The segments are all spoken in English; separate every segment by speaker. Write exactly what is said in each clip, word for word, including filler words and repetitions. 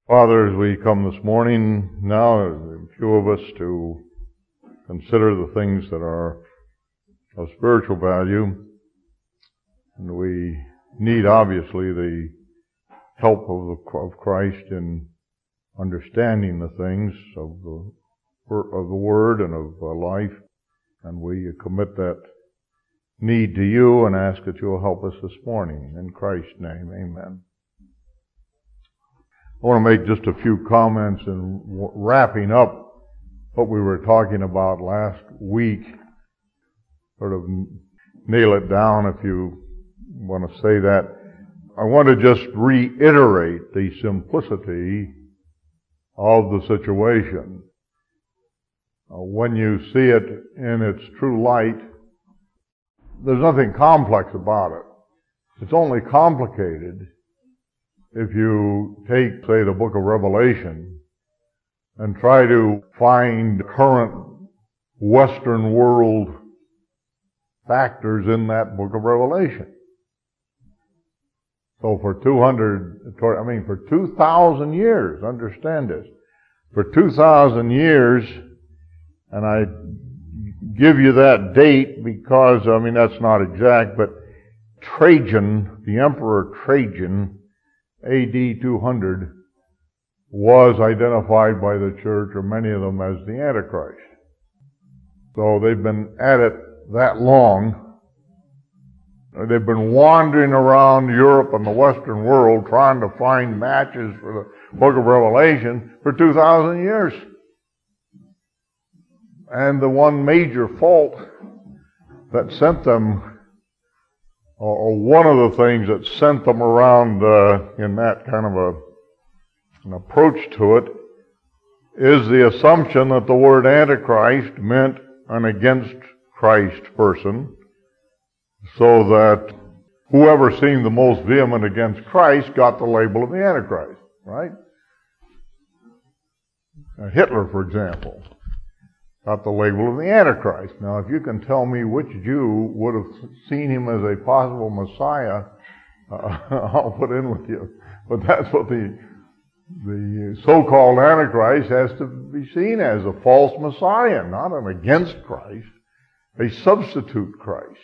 Speaker 1: Father, as we come this morning now, a few of us to consider the things that are of spiritual value, and we need obviously the help of, the, of Christ in understanding the things of the, of the Word and of uh, life, and we commit that need to you and ask that you will help us this morning. In Christ's name, amen. I want to make just a few comments in wrapping up what we were talking about last week. Sort of nail it down if you want to say that. I want to just reiterate the simplicity of the situation. When you see it in its true light, there's nothing complex about it. It's only complicated if you take, say, the book of Revelation and try to find current Western world factors in that book of Revelation. So for two hundred, I mean for two thousand years, understand this, for two thousand years, and I give you that date because, I mean, that's not exact, but Trajan, the Emperor Trajan, A D two hundred, was identified by the church, or many of them, as the Antichrist. So they've been at it that long. They've been wandering around Europe and the Western world trying to find matches for the book of Revelation for two thousand years. And the one major fault that sent them, or one of the things that sent them around uh, in that kind of a, an approach to it, is the assumption that the word Antichrist meant an against Christ person, so that whoever seemed the most vehement against Christ got the label of the Antichrist, right? Uh, Hitler, for example, got the label of the Antichrist. Now, if you can tell me which Jew would have seen him as a possible Messiah, uh, I'll put in with you. But that's what the the so-called Antichrist has to be seen as, a false Messiah, not an against Christ, a substitute Christ.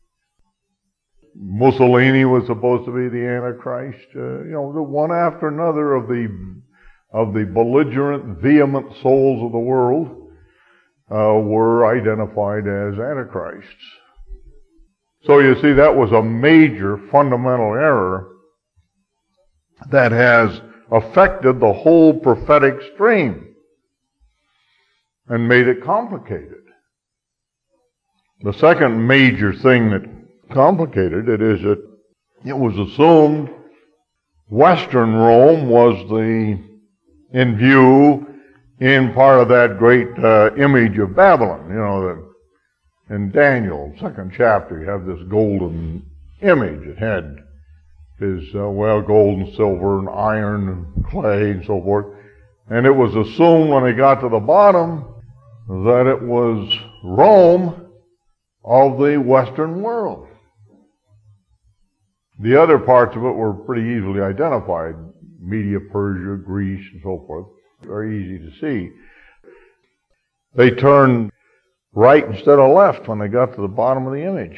Speaker 1: Mussolini was supposed to be the Antichrist. Uh, you know, the one after another of the of the belligerent, vehement souls of the world Uh, were identified as antichrists. So you see, that was a major fundamental error that has affected the whole prophetic stream and made it complicated. The second major thing that complicated it is that it was assumed Western Rome was the in view in part of that great uh, image of Babylon. You know, that in Daniel, second chapter, you have this golden image. It had his, uh, well, gold and silver and iron and clay and so forth. And it was assumed when they got to the bottom that it was Rome of the Western world. The other parts of it were pretty easily identified. Media, Persia, Greece, and so forth. Very easy to see. They turned right instead of left when they got to the bottom of the image.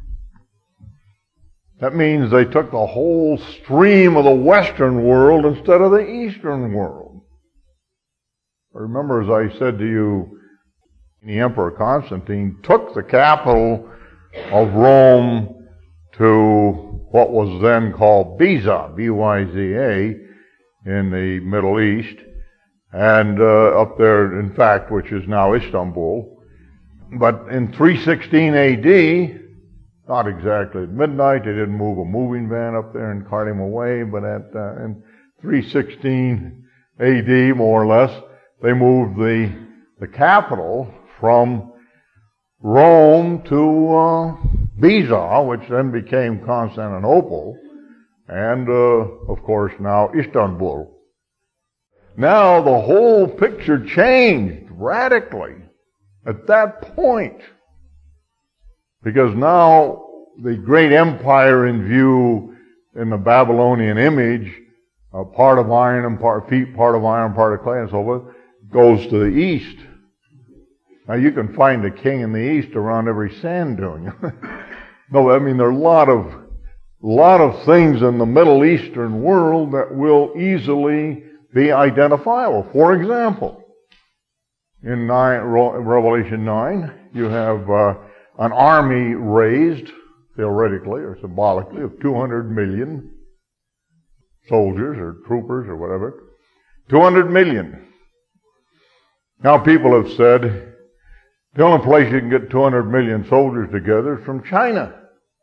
Speaker 1: That means they took the whole stream of the Western world instead of the Eastern world. Remember, as I said to you, the Emperor Constantine took the capital of Rome to what was then called Byza, B Y Z A, in the Middle East. And uh, up there, in fact, which is now Istanbul. But in three sixteen A D, not exactly at midnight, they didn't move a moving van up there and cart him away, but at uh, in three sixteen A D, more or less, they moved the the capital from Rome to uh, Byza, which then became Constantinople, and uh, of course now Istanbul. Now the whole picture changed radically at that point, because now the great empire in view in the Babylonian image uh, part of iron and part feet, part of iron, part of clay, and so forth, goes to the east. Now you can find a king in the east around every sand dune. No, I mean there are a lot of lot of things in the Middle Eastern world that will easily be identifiable. For example, in nine, Revelation nine, you have uh, an army raised, theoretically or symbolically, of two hundred million soldiers or troopers or whatever. two hundred million. Now people have said the only place you can get two hundred million soldiers together is from China.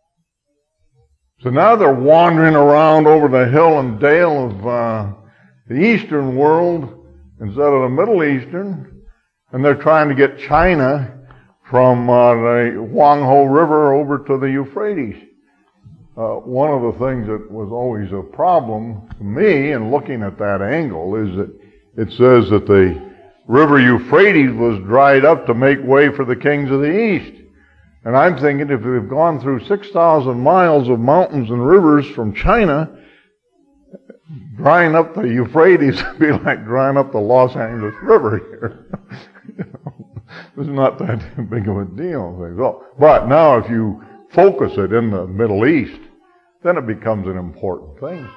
Speaker 1: So now they're wandering around over the hill and dale of uh, the Eastern world instead of the Middle Eastern, and they're trying to get China from uh, the Huanghe River over to the Euphrates. Uh, one of the things that was always a problem to me in looking at that angle is that it says that the river Euphrates was dried up to make way for the kings of the East. And I'm thinking if we've gone through six thousand miles of mountains and rivers from China, drying up the Euphrates would be like drying up the Los Angeles River here. You know, it's not that big of a deal. So, but now if you focus it in the Middle East, then it becomes an important thing.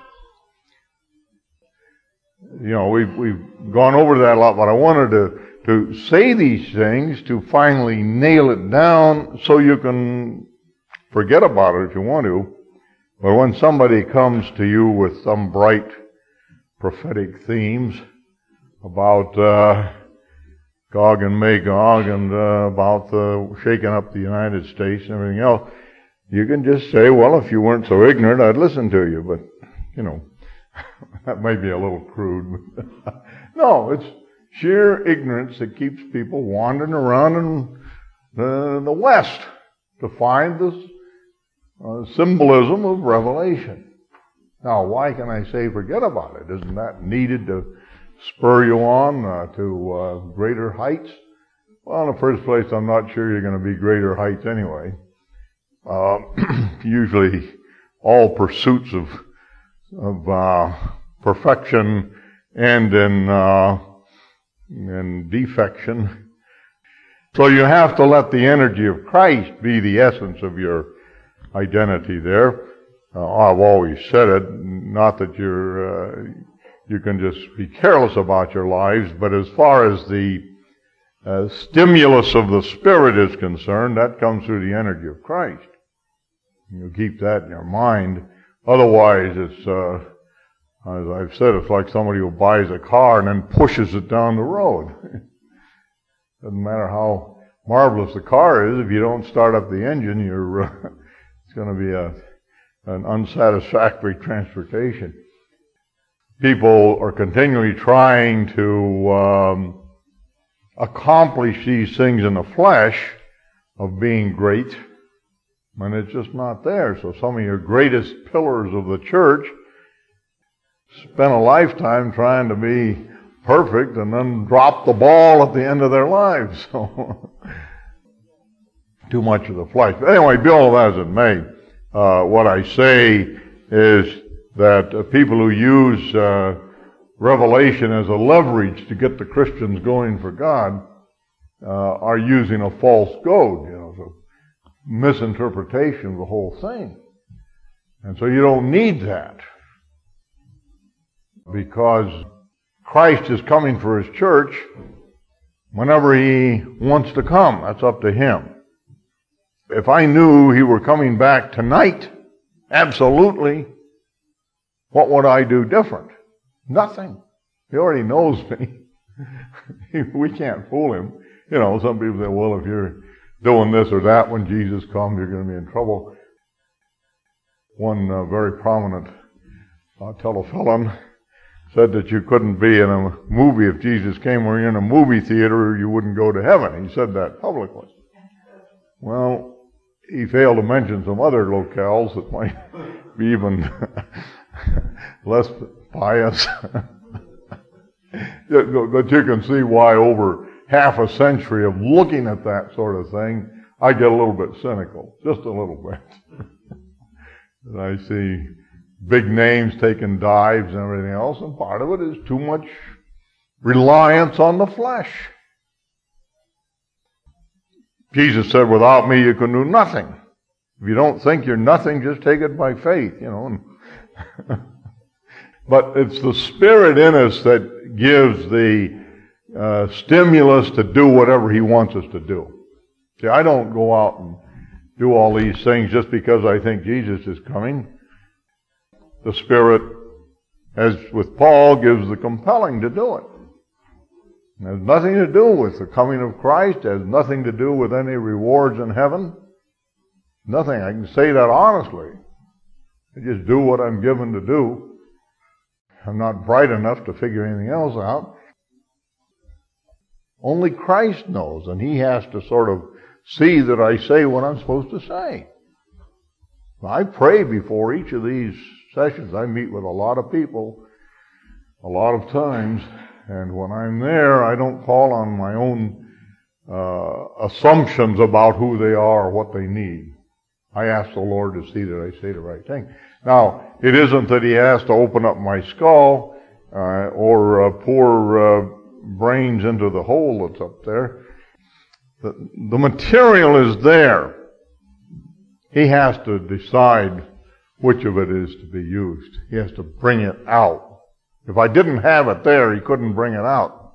Speaker 1: You know, we've, we've gone over that a lot, but I wanted to, to say these things to finally nail it down so you can forget about it if you want to. But when somebody comes to you with some bright prophetic themes about uh, Gog and Magog and uh, about the shaking up the United States and everything else, you can just say, well, if you weren't so ignorant, I'd listen to you. But, you know, that may be a little crude. No, it's sheer ignorance that keeps people wandering around in the, the West to find this uh, symbolism of Revelation. Now, why can I say forget about it? Isn't that needed to spur you on uh, to uh, greater heights? Well, in the first place, I'm not sure you're going to be greater heights anyway. Uh, usually, all pursuits of of uh, perfection end in uh, in defection. So you have to let the energy of Christ be the essence of your identity there. Uh, I've always said it, not that you're uh, you can just be careless about your lives, but as far as the uh, stimulus of the Spirit is concerned, that comes through the energy of Christ. You keep that in your mind. Otherwise, it's, uh, as I've said, it's like somebody who buys a car and then pushes it down the road. Doesn't matter how marvelous the car is, if you don't start up the engine, you're, uh, it's going to be a, an unsatisfactory transportation. People are continually trying to um, accomplish these things in the flesh of being great, and it's just not there. So some of your greatest pillars of the church spent a lifetime trying to be perfect and then drop the ball at the end of their lives. So too much of the flesh. But anyway, be all that as it may, uh, what I say is that uh, people who use uh, Revelation as a leverage to get the Christians going for God uh, are using a false goad, you know, so misinterpretation of the whole thing. And so you don't need that, because Christ is coming for His church whenever He wants to come. That's up to Him. If I knew He were coming back tonight, absolutely, what would I do different? Nothing. He already knows me. We can't fool Him. You know, some people say, well, if you're doing this or that when Jesus comes, you're going to be in trouble. One uh, very prominent uh, telefelon said that you couldn't be in a movie if Jesus came, or you're in a movie theater, you wouldn't go to heaven. He said that publicly. Well, he failed to mention some other locales that might be even less pious. But you can see why over half a century of looking at that sort of thing, I get a little bit cynical, just a little bit. And I see big names taking dives and everything else, and part of it is too much reliance on the flesh. Jesus said, without me you can do nothing. If you don't think you're nothing, just take it by faith, you know. But it's the Spirit in us that gives the uh, stimulus to do whatever He wants us to do. See, I don't go out and do all these things just because I think Jesus is coming. The Spirit, as with Paul, gives the compelling to do it. It has nothing to do with the coming of Christ. It has nothing to do with any rewards in heaven. Nothing. I can say that honestly. I just do what I'm given to do. I'm not bright enough to figure anything else out. Only Christ knows, and He has to sort of see that I say what I'm supposed to say. I pray before each of these sessions. I meet with a lot of people a lot of times, and when I'm there, I don't call on my own uh, assumptions about who they are or what they need. I ask the Lord to see that I say the right thing. Now, it isn't that He has to open up my skull uh, or uh, pour uh, brains into the hole that's up there. The, the material is there. He has to decide which of it is to be used. He has to bring it out. If I didn't have it there, He couldn't bring it out.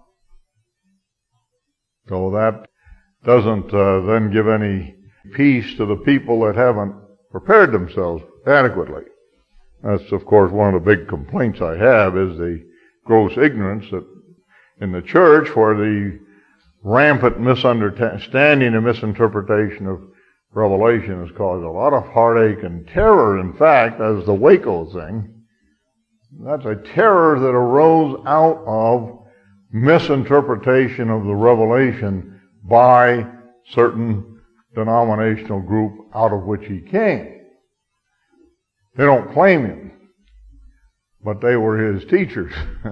Speaker 1: So that doesn't uh, then give any peace to the people that haven't prepared themselves adequately. That's, of course, one of the big complaints I have is the gross ignorance that in the church, where the rampant misunderstanding and misinterpretation of Revelation has caused a lot of heartache and terror. In fact, as the Waco thing, that's a terror that arose out of misinterpretation of the Revelation by certain denominational group out of which he came. They don't claim him, but they were his teachers.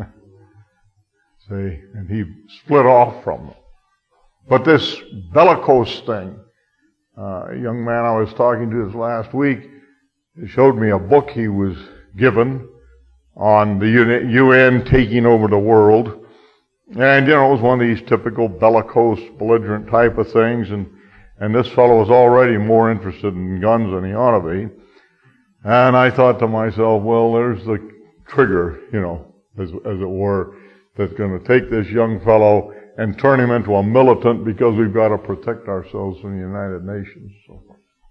Speaker 1: See, and he split off from them. But this bellicose thing, uh, a young man I was talking to this last week, he showed me a book he was given on the U N taking over the world. And, you know, it was one of these typical bellicose, belligerent type of things, and, and this fellow was already more interested in guns than he ought to be. And I thought to myself, well, there's the trigger, you know, as, as it were, that's going to take this young fellow and turn him into a militant because we've got to protect ourselves from the United Nations. So,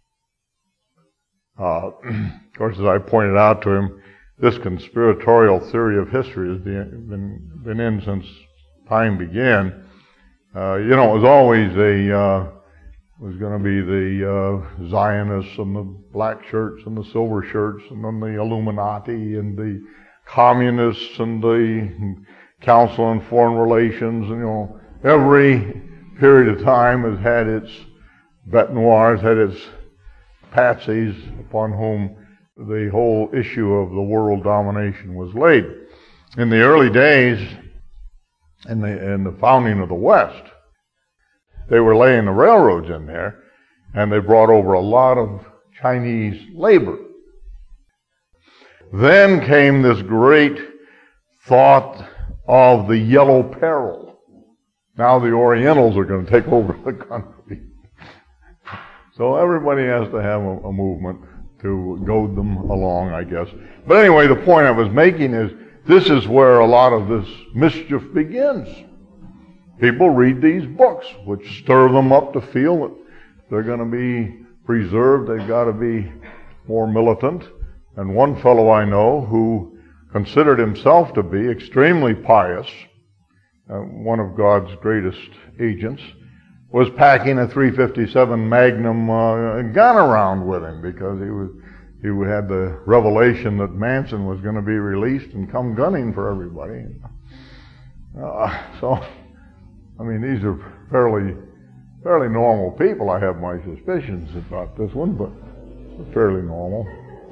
Speaker 1: uh, of course, as I pointed out to him, this conspiratorial theory of history has been, been in since time began. Uh, you know, it was always a, uh, it was going to be the uh, Zionists and the black shirts and the silver shirts and then the Illuminati and the communists and the Council on Foreign Relations. And, you know, every period of time has had its bête noirs, had its patsies upon whom the whole issue of the world domination was laid. In the early days, in the, in the founding of the West, they were laying the railroads in there, and they brought over a lot of Chinese labor. Then came this great thought of the yellow peril. Now the Orientals are going to take over the country. So everybody has to have a, a movement to goad them along, I guess. But anyway, the point I was making is this is where a lot of this mischief begins. People read these books, which stir them up to feel that they're going to be preserved. They've got to be more militant. And one fellow I know who considered himself to be extremely pious, uh, one of God's greatest agents, was packing a three fifty-seven Magnum uh, gun around with him because he was he had the revelation that Manson was going to be released and come gunning for everybody. Uh, so, I mean, these are fairly fairly normal people. I have my suspicions about this one, but they're fairly normal.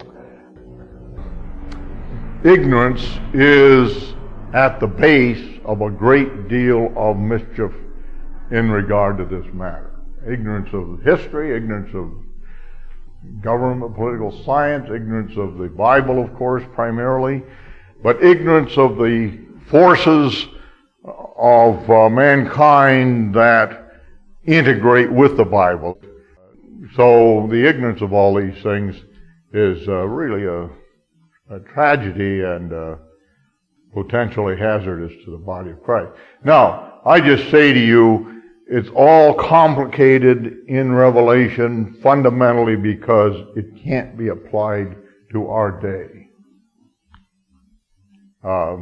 Speaker 1: Ignorance is at the base of a great deal of mischief in regard to this matter. Ignorance of history, ignorance of government, political science, ignorance of the Bible, of course, primarily, but ignorance of the forces of uh, mankind that integrate with the Bible. So the ignorance of all these things is uh, really a, a tragedy and uh, potentially hazardous to the body of Christ. Now, I just say to you, it's all complicated in Revelation fundamentally because it can't be applied to our day. Uh,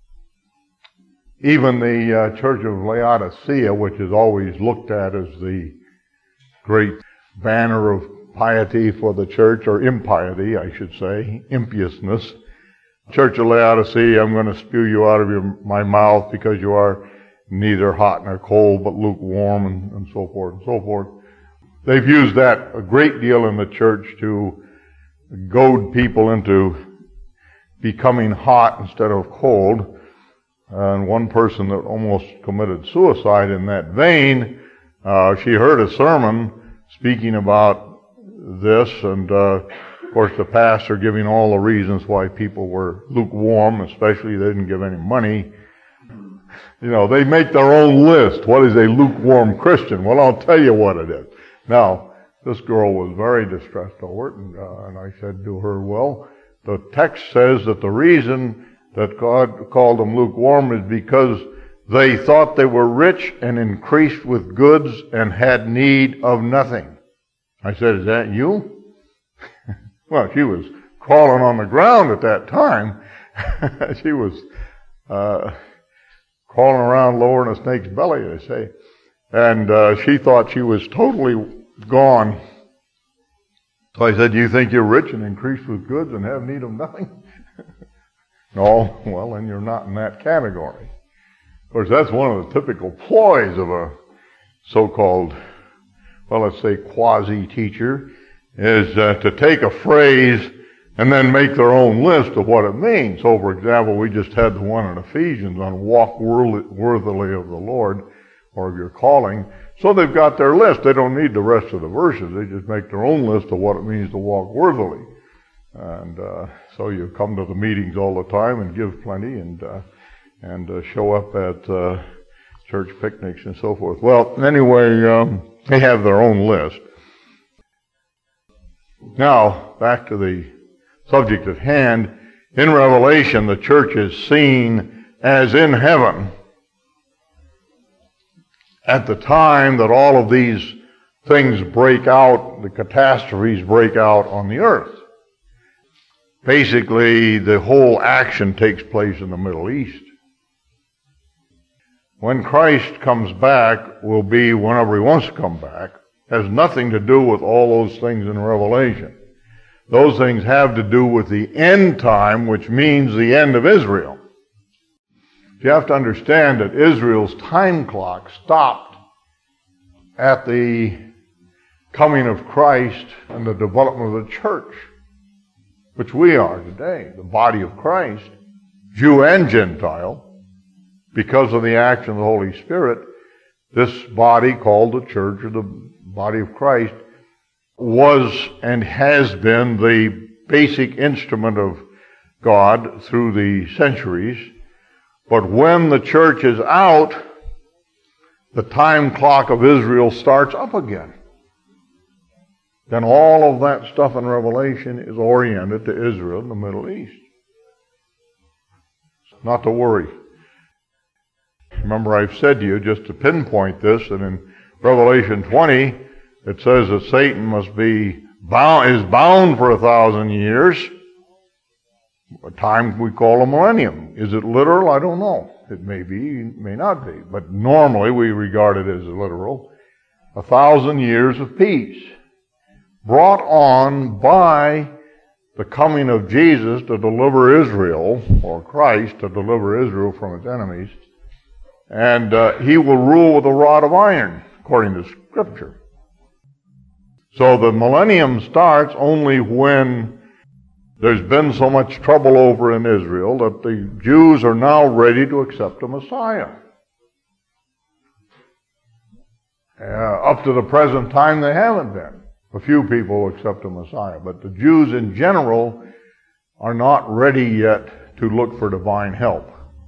Speaker 1: even the uh, Church of Laodicea, which is always looked at as the great banner of piety for the church, or impiety, I should say, impiousness. Church of Laodicea, I'm going to spew you out of your, my mouth because you are neither hot nor cold, but lukewarm, and, and so forth and so forth. They've used that a great deal in the church to goad people into becoming hot instead of cold. And one person that almost committed suicide in that vein, uh, she heard a sermon speaking about this, and uh, of course the pastor giving all the reasons why people were lukewarm, especially they didn't give any money. You know, they make their own list. What is a lukewarm Christian? Well, I'll tell you what it is. Now, this girl was very distressed over it, and, uh, and I said to her, well, the text says that the reason that God called them lukewarm is because they thought they were rich and increased with goods and had need of nothing. I said, is that you? Well, she was crawling on the ground at that time. She was uh, crawling around lower than a snake's belly, they say. And uh, she thought she was totally gone. So I said, do you think you're rich and increased with goods and have need of nothing? No, well, then you're not in that category. Of course, that's one of the typical ploys of a so-called, well, let's say quasi-teacher, is uh, to take a phrase and then make their own list of what it means. So, for example, we just had the one in Ephesians on walk worthily of the Lord, or of your calling. So they've got their list. They don't need the rest of the verses. They just make their own list of what it means to walk worthily. And uh, so you come to the meetings all the time and give plenty and uh, and uh, show up at uh, church picnics and so forth. Well, anyway, um, they have their own list. Now, back to the subject at hand. In Revelation, the church is seen as in heaven at the time that all of these things break out, the catastrophes break out on the earth. Basically, the whole action takes place in the Middle East. When Christ comes back, will be whenever he wants to come back, has nothing to do with all those things in Revelation. Those things have to do with the end time, which means the end of Israel. You have to understand that Israel's time clock stopped at the coming of Christ and the development of the church, which we are today, the body of Christ, Jew and Gentile. Because of the action of the Holy Spirit, this body called the church, or the body of Christ, was and has been the basic instrument of God through the centuries. But when the church is out, the time clock of Israel starts up again. Then all of that stuff in Revelation is oriented to Israel in the Middle East. Not to worry. Remember, I've said to you, just to pinpoint this, that in Revelation twenty, it says that Satan must be bound, is bound for a thousand years, a time we call a millennium. Is it literal? I don't know. It may be, it may not be. But normally we regard it as literal. A thousand years of peace, brought on by the coming of Jesus to deliver Israel, or Christ to deliver Israel from its enemies. And uh, he will rule with a rod of iron, according to Scripture. So the millennium starts only when there's been so much trouble over in Israel that the Jews are now ready to accept a Messiah. Uh, up to the present time, they haven't been. A few people accept the Messiah, but the Jews in general are not ready yet to look for divine help.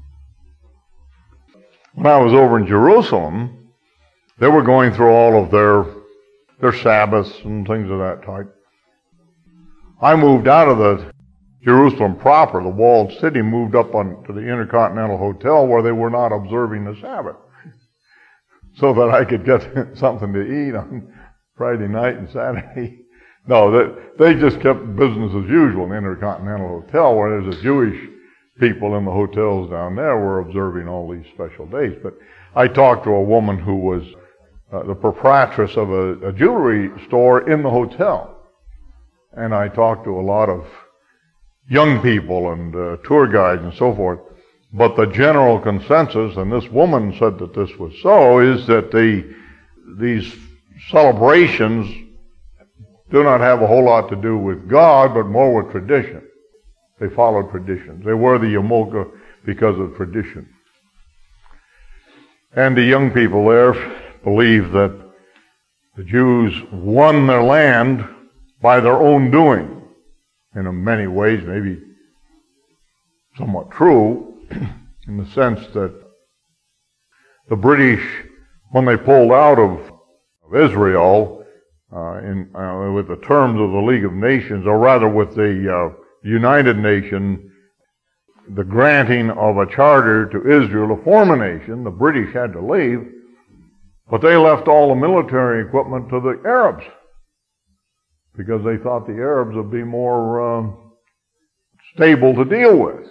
Speaker 1: When I was over in Jerusalem, they were going through all of their their Sabbaths and things of that type. I moved out of the Jerusalem proper, the walled city, moved up on to the Intercontinental Hotel where they were not observing the Sabbath, so that I could get something to eat on Friday night and Saturday. No, they, they just kept business as usual in the Intercontinental Hotel, where there's a Jewish people in the hotels down there were observing all these special days. But I talked to a woman who was uh, the proprietress of a, a jewelry store in the hotel. And I talked to a lot of young people and uh, tour guides and so forth. But the general consensus, and this woman said that this was so, is that the these celebrations do not have a whole lot to do with God, but more with tradition. They follow traditions. They wear the yarmulke because of tradition. And the young people there believe that the Jews won their land by their own doing. And in many ways, maybe somewhat true, in the sense that the British, when they pulled out of, of Israel, uh, in, uh, with the terms of the League of Nations, or rather with the uh, United Nations, the granting of a charter to Israel to form a nation, the British had to leave, but they left all the military equipment to the Arabs, because they thought the Arabs would be more um, stable to deal with.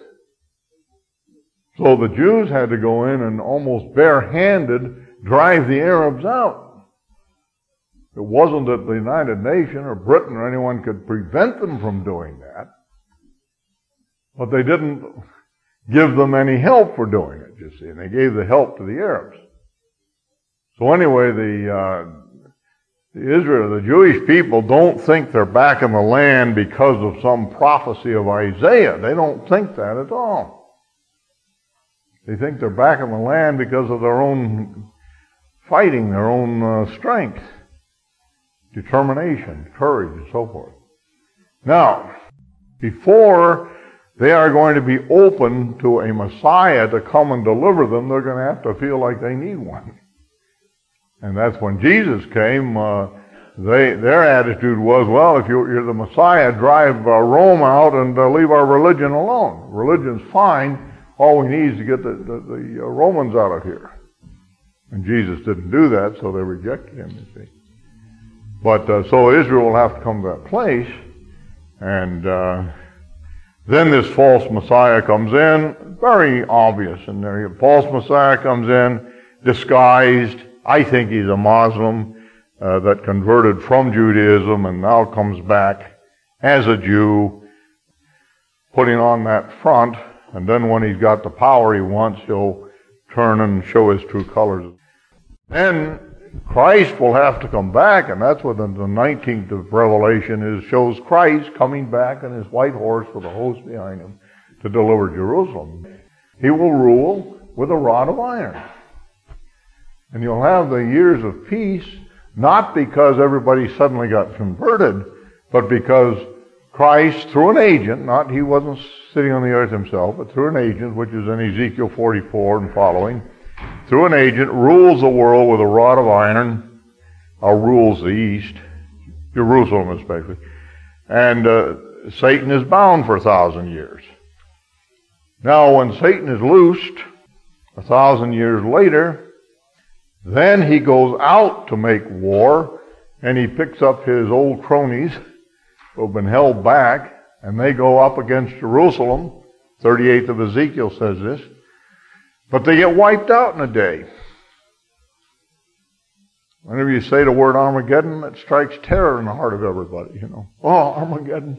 Speaker 1: So the Jews had to go in and almost barehanded drive the Arabs out. It wasn't that the United Nations or Britain or anyone could prevent them from doing that, but they didn't give them any help for doing it, you see, and they gave the help to the Arabs. So anyway, the, uh, the Israel, the Jewish people don't think they're back in the land because of some prophecy of Isaiah. They don't think that at all. They think they're back in the land because of their own fighting, their own uh, strength, determination, courage, and so forth. Now, before they are going to be open to a Messiah to come and deliver them, they're going to have to feel like they need one. And that's when Jesus came, uh, they, their attitude was, well, if you're, you're the Messiah, drive uh, Rome out and uh, leave our religion alone. Religion's fine. All we need is to get the, the, the uh, Romans out of here. And Jesus didn't do that, so they rejected him, you see. But uh, so Israel will have to come to that place, and uh, then this false Messiah comes in, very obvious. And there, a false Messiah comes in, disguised. I think he's a Muslim uh, that converted from Judaism and now comes back as a Jew, putting on that front. And then when he's got the power he wants, he'll turn and show his true colors. Then Christ will have to come back, and that's what the nineteenth of Revelation is, shows Christ coming back on his white horse with a host behind him to deliver Jerusalem. He will rule with a rod of iron. And you'll have the years of peace, not because everybody suddenly got converted, but because Christ, through an agent, not he wasn't sitting on the earth himself, but through an agent, which is in Ezekiel forty-four and following, through an agent, rules the world with a rod of iron, or rules the East, Jerusalem especially, and uh, Satan is bound for a thousand years. Now, when Satan is loosed, a thousand years later, then he goes out to make war, and he picks up his old cronies who have been held back, and they go up against Jerusalem. thirty-eighth of Ezekiel says this. But they get wiped out in a day. Whenever you say the word Armageddon, it strikes terror in the heart of everybody, you know. Oh, Armageddon.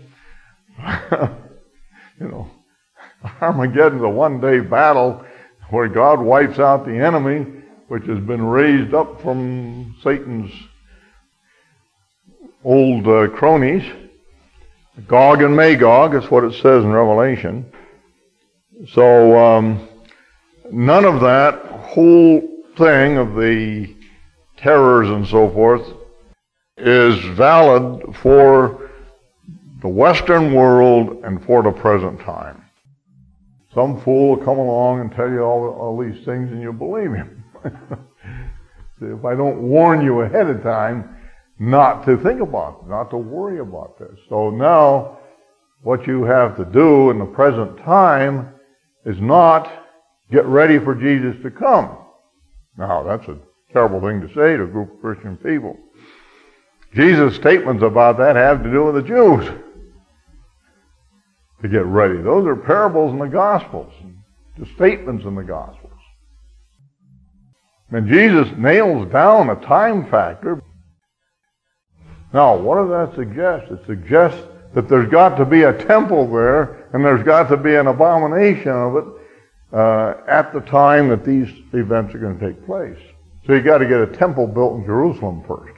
Speaker 1: you know, Armageddon's a one-day battle where God wipes out the enemy, which has been raised up from Satan's old uh, cronies. Gog and Magog, that's what it says in Revelation. So, um, none of that whole thing of the terrors and so forth is valid for the Western world and for the present time. Some fool will come along and tell you all, all these things and you'll believe him. See, if I don't warn you ahead of time not to think about it, not to worry about this. So now what you have to do in the present time is not get ready for Jesus to come. Now, that's a terrible thing to say to a group of Christian people. Jesus' statements about that have to do with the Jews. To get ready. Those are parables in the Gospels, the statements in the Gospels. And Jesus nails down a time factor. Now, what does that suggest? It suggests that there's got to be a temple there, and there's got to be an abomination of it uh, at the time that these events are going to take place. So you got to get a temple built in Jerusalem first.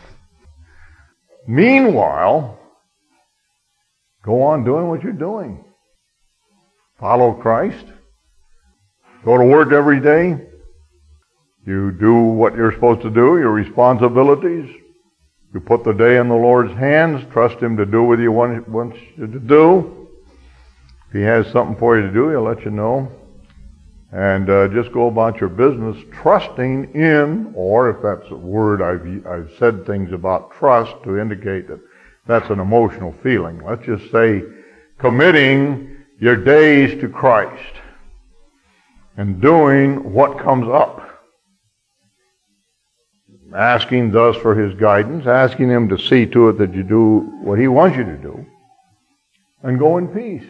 Speaker 1: Meanwhile, go on doing what you're doing. Follow Christ. Go to work every day. You do what you're supposed to do, your responsibilities. You put the day in the Lord's hands. Trust Him to do what He wants you to do. If He has something for you to do, He'll let you know. And uh, just go about your business trusting in, or if that's a word, I've, I've said things about trust to indicate that that's an emotional feeling. Let's just say committing your days to Christ and doing what comes up. Asking thus for His guidance, asking Him to see to it that you do what He wants you to do, and go in peace.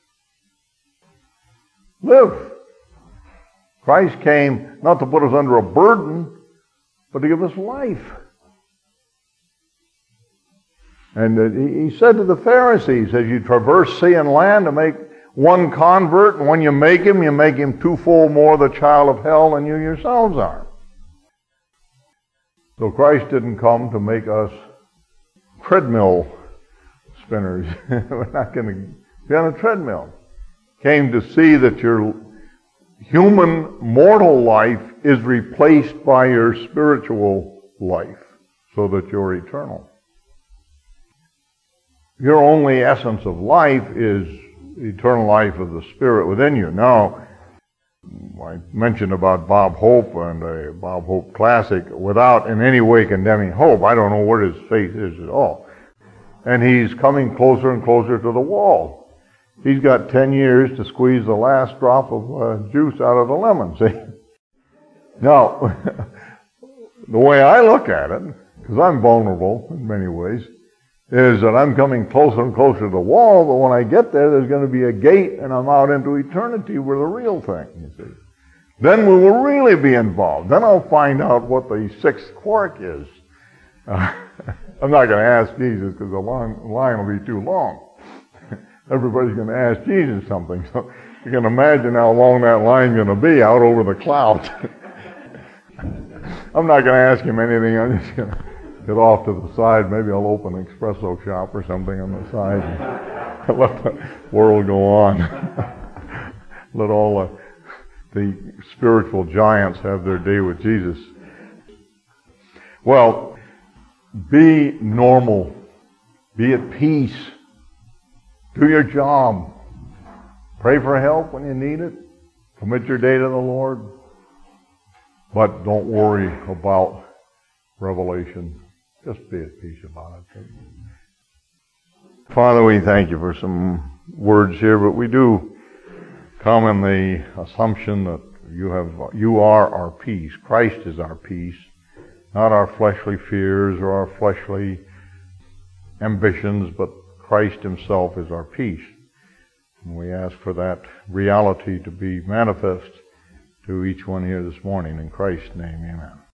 Speaker 1: Live. Christ came not to put us under a burden, but to give us life. And He said to the Pharisees, as you traverse sea and land to make one convert, and when you make him, you make him twofold more the child of hell than you yourselves are. So Christ didn't come to make us treadmill spinners. We're not going to be on a treadmill. Came to see that your human mortal life is replaced by your spiritual life so that you're eternal. Your only essence of life is eternal life of the Spirit within you. Now, I mentioned about Bob Hope and a Bob Hope classic without in any way condemning Hope. I don't know what his faith is at all. And he's coming closer and closer to the wall. He's got ten years to squeeze the last drop of uh, juice out of the lemon, see? Now, the way I look at it, because I'm vulnerable in many ways, is that I'm coming closer and closer to the wall, but when I get there, there's going to be a gate, and I'm out into eternity where the real thing, you see. Then we will really be involved. Then I'll find out what the sixth quark is. Uh, I'm not going to ask Jesus because the line, line will be too long. Everybody's going to ask Jesus something, so you can imagine how long that line's going to be out over the clouds. I'm not going to ask him anything. I'm just going to get off to the side. Maybe I'll open an espresso shop or something on the side and let the world go on. Let all the, the spiritual giants have their day with Jesus. Well, be normal. Be at peace. Do your job. Pray for help when you need it. Commit your day to the Lord. But don't worry about revelation. Just be at peace about it. Father, we thank you for some words here, but we do come in the assumption that you have, you are our peace. Christ is our peace, not our fleshly fears or our fleshly ambitions, but Christ Himself is our peace. And we ask for that reality to be manifest to each one here this morning. In Christ's name, amen.